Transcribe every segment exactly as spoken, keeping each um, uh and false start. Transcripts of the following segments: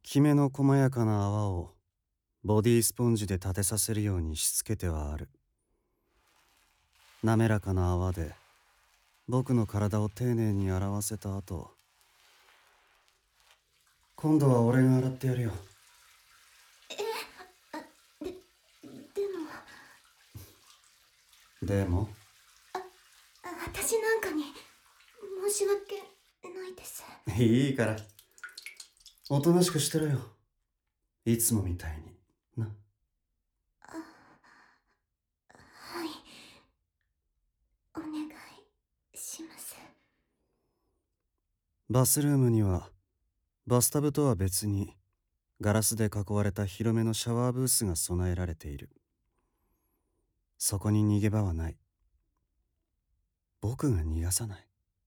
きめの細やかな泡をボディスポンジで立てさせるようにしつけてはある。滑らかな泡で僕の体を丁寧に洗わせた後、今度は俺が洗ってやるよ。 え、あ、で、でもでもあ、私なんかに申し訳ないです。 いいからおとなしくしてろよ、いつもみたいにな。 あ、はい、お願いします。 バスルームにはバスタブとは別にガラスで囲われた広めのシャワーブースが備えられている。そこに逃げ場はない。僕が逃がさない。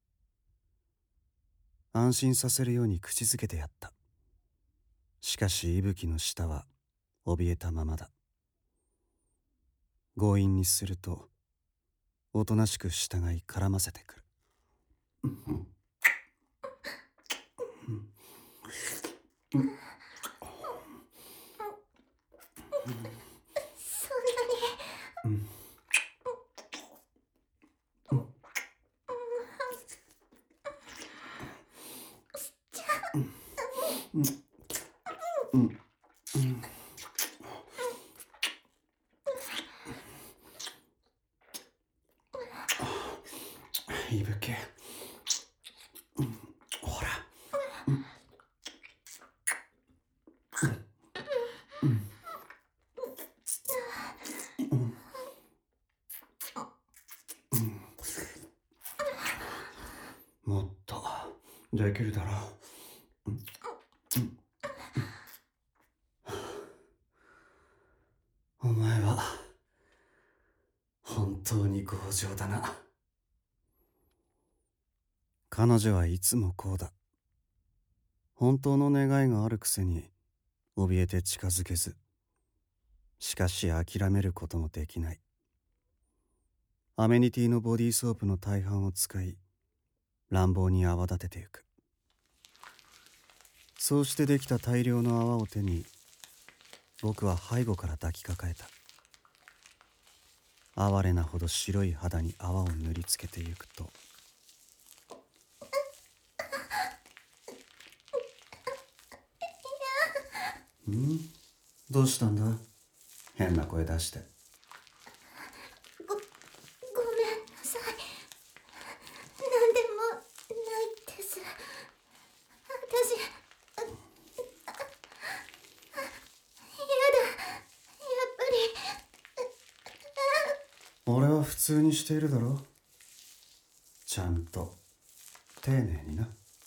安心させるように口づけてやった。しかし息吹の舌は怯えたままだ。強引にするとおとなしく従い絡ませてくる。 そんなに、 うんうんうん息吹、うん、ほら、うんうんうんもっとできるだろう。うんうんお前は本当に強情だな。彼女はいつもこうだ。本当の願いがあるくせに怯えて近づけず、しかし諦めることもできない。アメニティのボディーソープの大半を使い乱暴に泡立ててゆく。そうしてできた大量の泡を手に僕は背後から抱きかかえた。哀れなほど白い肌に泡を塗りつけてゆくと、ん？どうしたんだ？変な声出して。 ご、ごめんなさい。なんでもないです。私、あ、あ、やだ、やっぱり、 俺は普通にしているだろ。ちゃんと丁寧にな。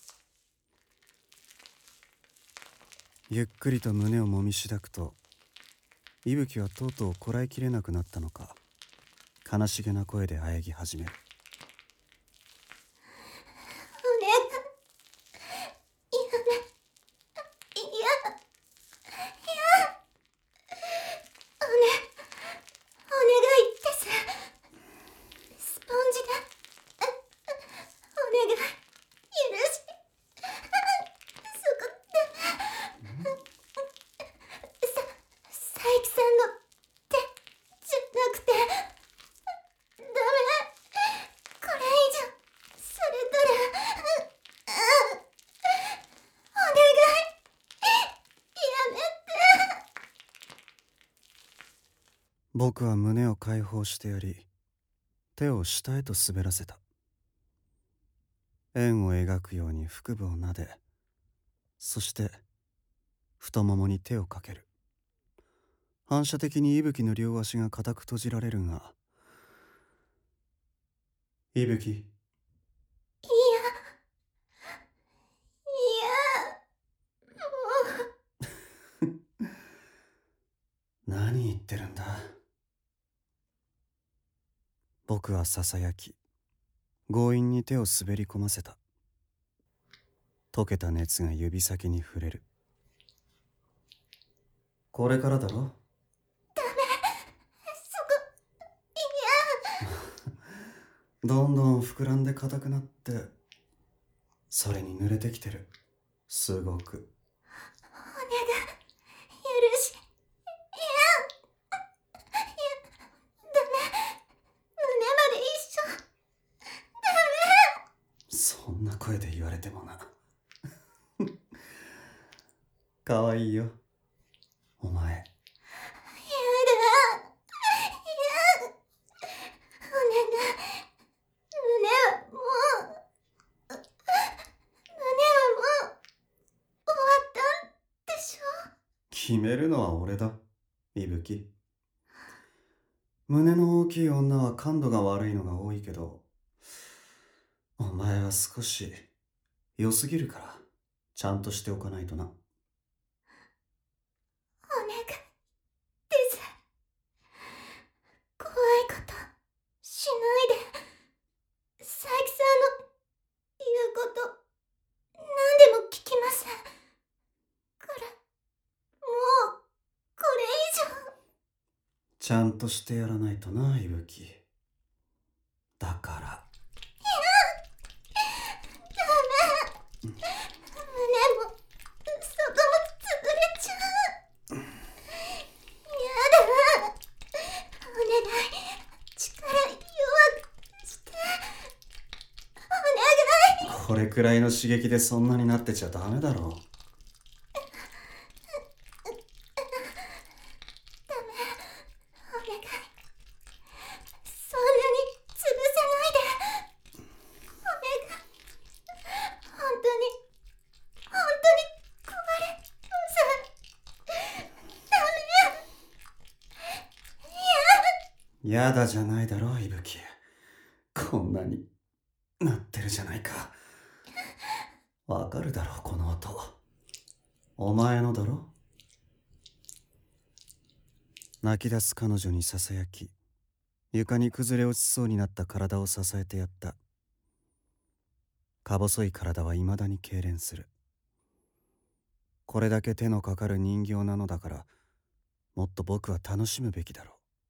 ゆっくりと胸をもみしだくと、息吹はとうとうこらえきれなくなったのか、悲しげな声で喘ぎ始める。 お願い、やめ、いや、おね、お願いです。スポンジで、あ、お願い、許し、そこって、さ、佐伯さんの手じゃなくて、ダメ、これ以上されたら、あ、お願い、やめて。 僕は胸を解放してやり、手を下へと滑らせた。円を描くように腹部を撫で、そして太ももに手をかける。反射的に息吹の両足が固く閉じられるが、息吹、 いや、いや、もう。 何言ってるんだ。僕はささやき、強引に手を滑り込ませた。溶けた熱が指先に触れる。これからだろ。 ダメ、そこ、いや。 どんどん膨らんで硬くなって、それに濡れてきてる。すごく。 お願許し、いや、いや、ダメ、胸まで一緒、ダメ。 そんな声で言われてもな。かわいいよ、お前。 やだ、いや、お願い、胸はもう、胸はもう、終わったんでしょ。 決めるのは俺だ、いぶき。胸の大きい女は感度が悪いのが多いけど、お前は少し良すぎるから、ちゃんとしておかないとな。 お願いです。怖いことしないで。佐伯さんの言うこと何でも聞きますからもうこれ以上。 ちゃんとしてやらないとな、いぶき。だからダメ、胸もそこも潰れちゃう。やだ、お願い、力弱くして、お願い。 これくらいの刺激でそんなになってちゃダメだろう。 ダメ、お願い、そんなに潰さないで。お願い、本当に本当に壊れます。ダメ、いや。 やだじゃないだろ、いぶき。こんなになってるじゃないか。わかるだろ、この音。お前のだろ。泣き出す彼女にささやき、床に崩れ落ちそうになった体を支えてやった。か細い体はいまだに痙攣する。これだけ手のかかる人形なのだから、もっと僕は楽しむべきだろ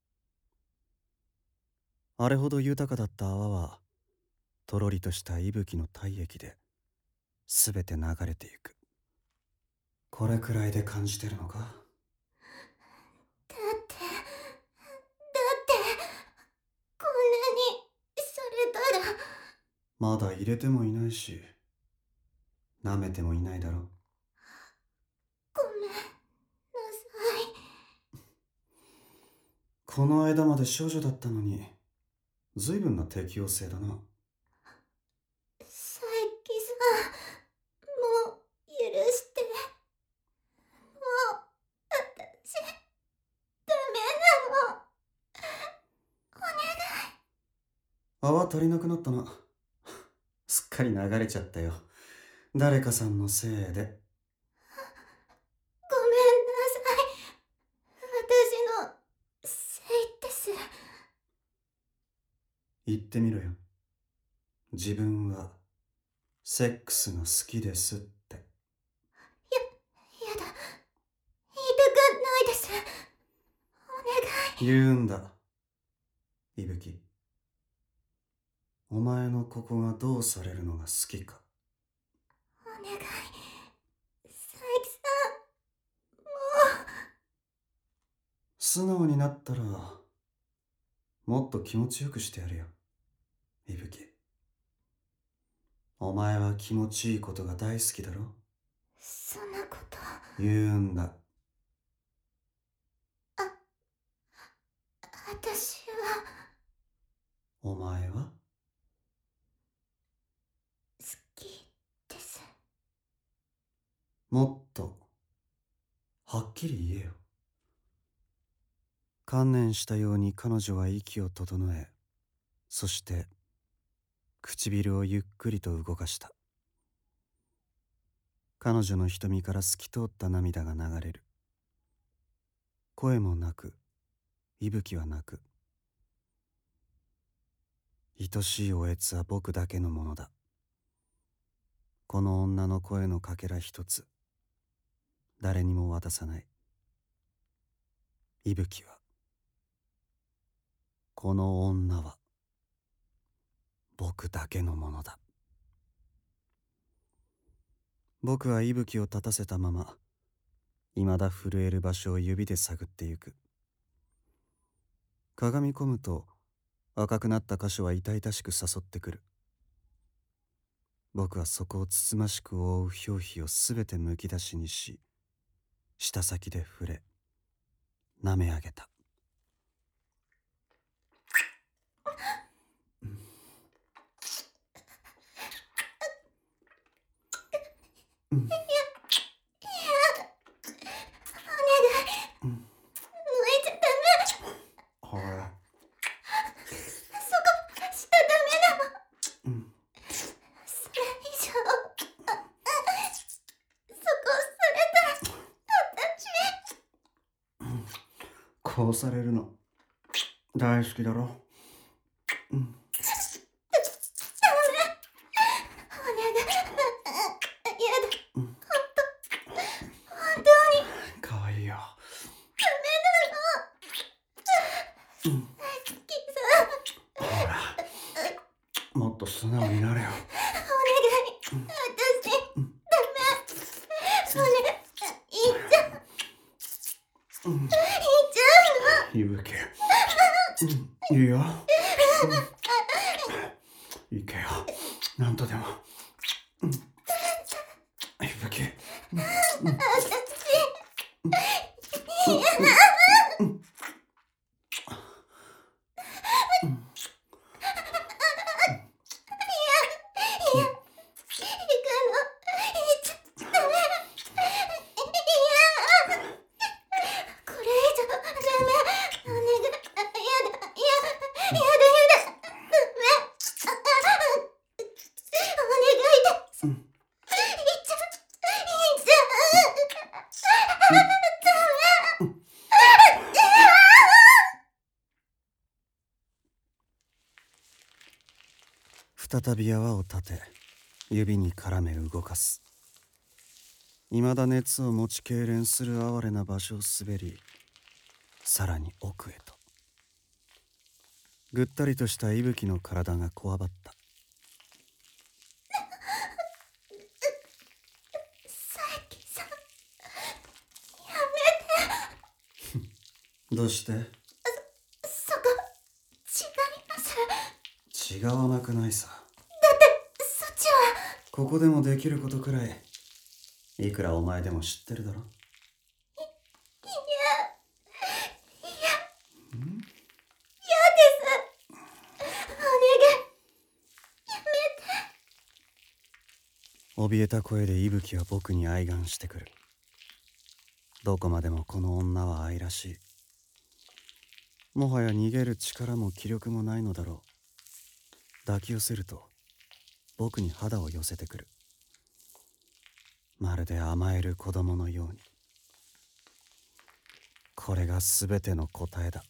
う。あれほど豊かだった泡は、とろりとした息吹の体液で、すべて流れてゆく。これくらいで感じてるのか。 だってだってこんなにされたら。 まだ入れてもいないし、舐めてもいないだろう。 ごめんなさい。 この間まで少女だったのに、随分な適応性だな。 佐伯さん、もう許して。もう私ダメなの。お願い。 泡足りなくなったな。すっかり流れちゃったよ。誰かさんのせいで。 ごめんなさい。私のせいです。 言ってみろよ。自分はセックスが好きですって。 や、やだ。言いたくないです。お願い。 言うんだ、いぶき。お前のここがどうされるのが好きか。 お願い、佐伯さん、もう。 素直になったら、もっと気持ちよくしてやるよ、いぶき。お前は気持ちいいことが大好きだろ。 そんなこと。 言うんだ。 あ、私は。 お前は好きです。 もっとはっきり言えよ。観念したように彼女は息を整え、そして唇をゆっくりと動かした。彼女の瞳から透き通った涙が流れる。声もなく、息吹はなく。愛しいおえつは僕だけのものだ。この女の声のかけら一つ、誰にも渡さない。息吹は、この女は、僕だけのものだ。僕は息吹を立たせたまま、 未だ震える場所を指で探ってゆく。かがみ込むと赤くなった箇所は痛々しく誘ってくる。僕はそこをつつましく覆う表皮をすべてむき出しにし、舌先で触れ舐め上げた。うん、うん、うん、 抜いちゃダメ。 ほら、 そこしちゃダメなの。 うん、 それ以上そこされたら私、 こうされるの大好きだろ。うん、 お願い。やだ。 うん、 本当にかわいいよ。 ダメなの。 うん、 大好きさ。 ほら、もっと素直になれよ。 お願い。私、ダメ。それ、言っちゃう。 うん、 言っちゃうの。 いぶき、うん、いいよ。うん、いけよ。なんとでも。うん、いぶき。うん、うん、 私、行くの。言っちゃダメ。いや、これ以上ダメ。お願い。やだ。やだ。やだ。やだ。ダメ。お願いです。 うん、 言っちゃう。言っちゃう。ダメ。 再び泡を立て指に絡め動かす。未だ熱を持ち痙攣する哀れな場所を滑り、さらに奥へと。ぐったりとした息吹の体がこわばった。 佐伯さん、やめて。 どうして？ そこ、違います。 違わなくないさ。 だってそっちは。 ここでもできることくらいいくらお前でも知ってるだろ。 いや、いや、 うん、 嫌です。お願い、やめて。 怯えた声で息吹は僕に哀願してくる。どこまでもこの女は愛らしい。もはや逃げる力も気力もないのだろう。抱き寄せると僕に肌を寄せてくる。まるで甘える子供のように。これが全ての答えだ。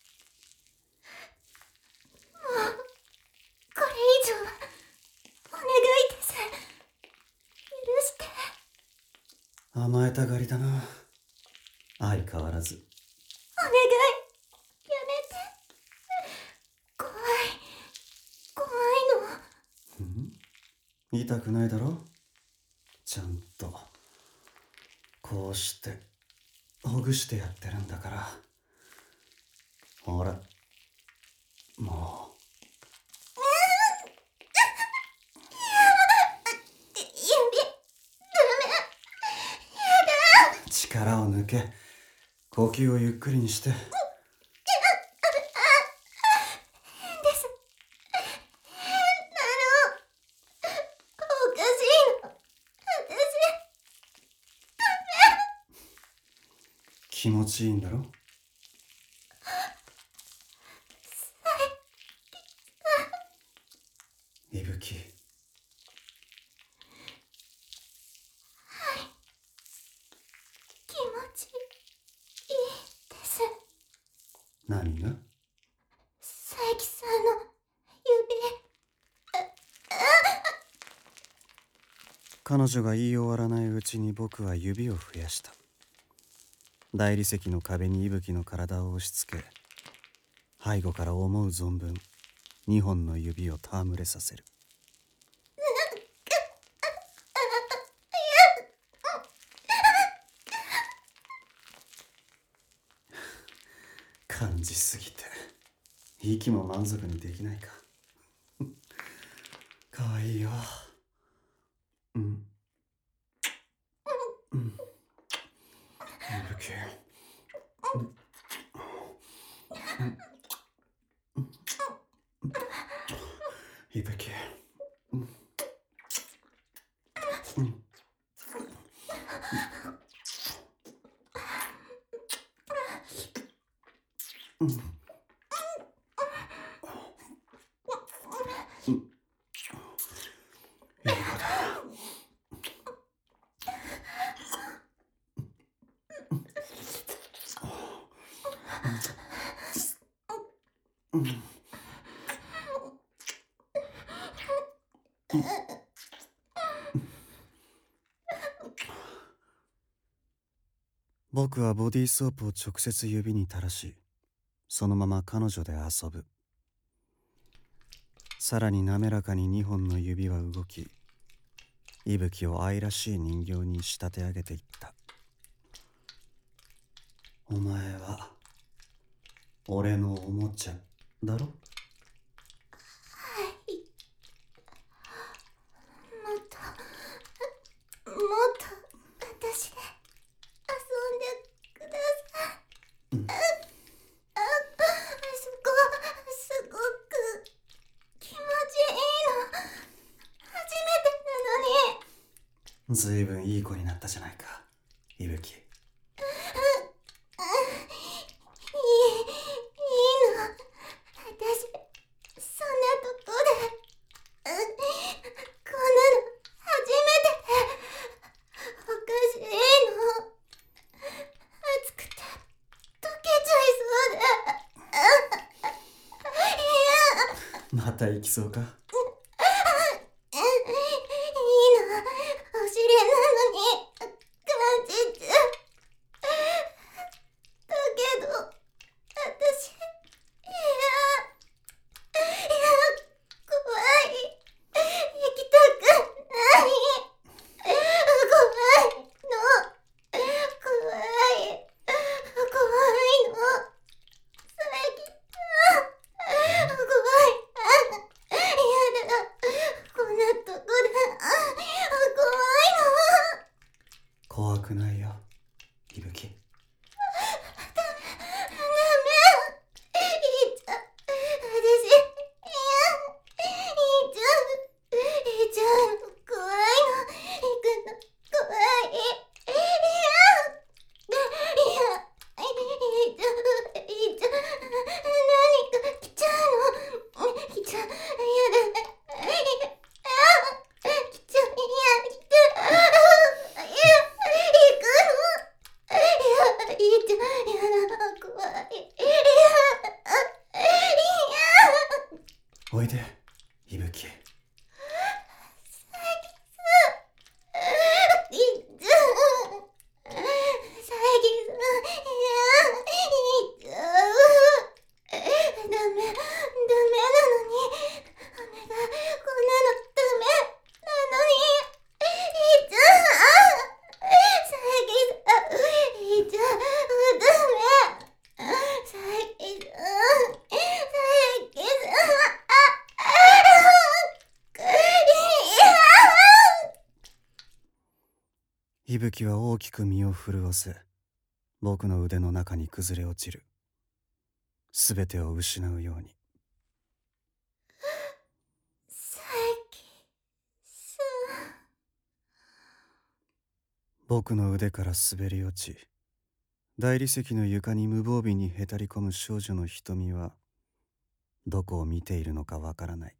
これ以上はお願いです。許して。 甘えたがりだな、相変わらず。 お願い、やめて。怖い、怖いの。 うん、痛くないだろ。ちゃんとこうしてほぐしてやってるんだから。ほら、も指、ダメ。やだ。 う力を抜け。呼吸をゆっくりにして。 変です。変なの。おかしいの。私、 気持ちいいんだろ。いぶき、 気持ちいいです。 何が？ 佐伯さんの指。 彼女が言い終わらないうちに僕は指を増やした。大理石の壁に息吹の体を押し付け、背後から思う存分二本の指を戯れさせる。 感じすぎて息も満足にできないか。かわいいよ。うん。うん。いぶき。うん。いぶき。うん。うん。うん。うん。いい子だ。うん。うん。僕はボディーソープを直接指に垂らし、そのまま彼女で遊ぶ。さらに滑らかに二本の指は動き、いぶきを愛らしい人形に仕立て上げていった。お前は俺のおもちゃだろ？ はい。もっともっと私で遊んでください。うん、ああすごすごく気持ちいいの。初めてなのに。 ずいぶんいい子になったじゃないか、いぶき。 いい、いいの。私、そんなとこで、こんなの初めてで、おかしいの。熱くて、溶けちゃいそうで。いや。 また行きそうか？ いいの。お尻なのに、感じて。だけど、私、いや、いや、怖い。行きたくない。怖いの。怖い。怖いの。最近、怖い。やだ。こんなとこで、怖いの。 怖くないよ、いぶき。 ダメ、いいちゃん、私、いや、いいちゃん、いいちゃん、怖いの、行くの、怖い、いや、いや、いいちゃん、いいちゃん、何か来ちゃうの、来ちゃう、やだ、いや、来ちゃう、いや、来ちゃう、いや、行くの。いや、いいちゃん、やだ、怖い。いや、いや。 おいで、いぶき。 いっちゃん。さぎさん、いや、いっちゃう。ダメ、ダメなのに。お願い、こんなのダメなのに。いっちゃん。さぎさん、いっちゃん、ダメ。さぎさん、さぎさん、 いぶきは大きく身を震わせ、僕の腕の中に崩れ落ちる。すべてを失うように。 さぎさん。 僕の腕から滑り落ち、大理石の床に無防備にへたり込む少女の瞳は、どこを見ているのかわからない。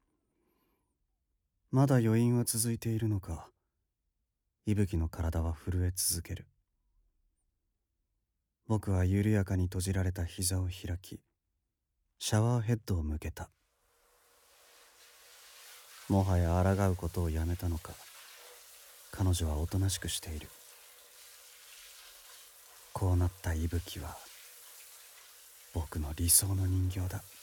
まだ余韻は続いているのか、いぶきの体は震え続ける。僕は緩やかに閉じられた膝を開き、シャワーヘッドを向けた。もはや抗うことをやめたのか、彼女はおとなしくしている。こうなったいぶきは僕の理想の人形だ。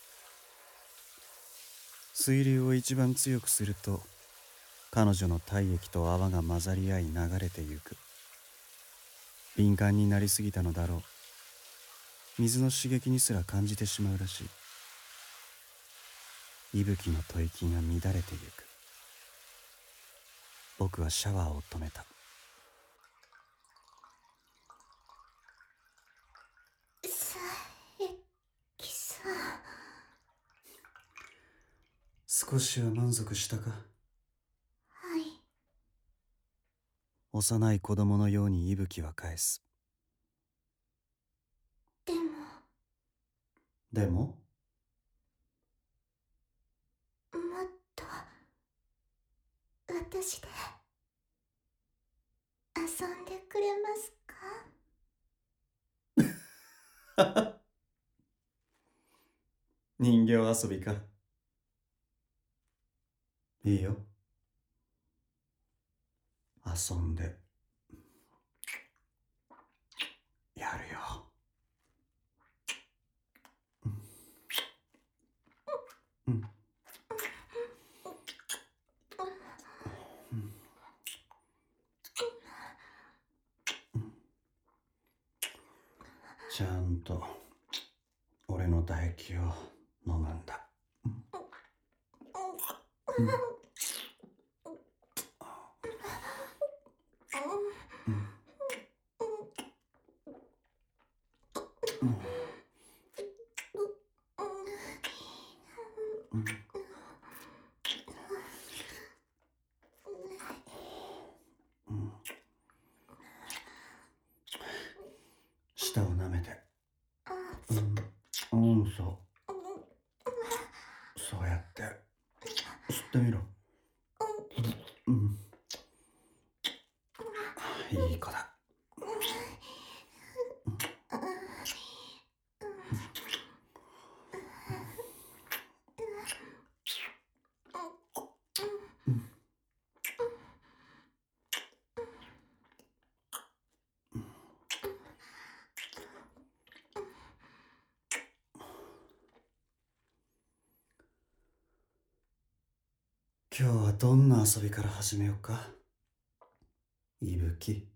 水流を一番強くすると、彼女の体液と泡が混ざり合い流れてゆく。敏感になりすぎたのだろう。 水の刺激にすら感じてしまうらしい。息吹の吐息が乱れてゆく。僕はシャワーを止めた。 佐伯さん。 少しは満足したか？ はい。 幼い子供のように息吹は返す。 でも。 でも？ もっと私で遊んでくれますか？ 人形遊びか。いいよ。遊んでやるよ。うん。うん。ちゃんと俺の唾液を飲むんだ。うん。うんうん。うん。うん。舌を舐めて。うん。うん、そう。そうやって吸ってみろ。うん。いい子だ。うん。今日はどんな遊びから始めようか、いぶき。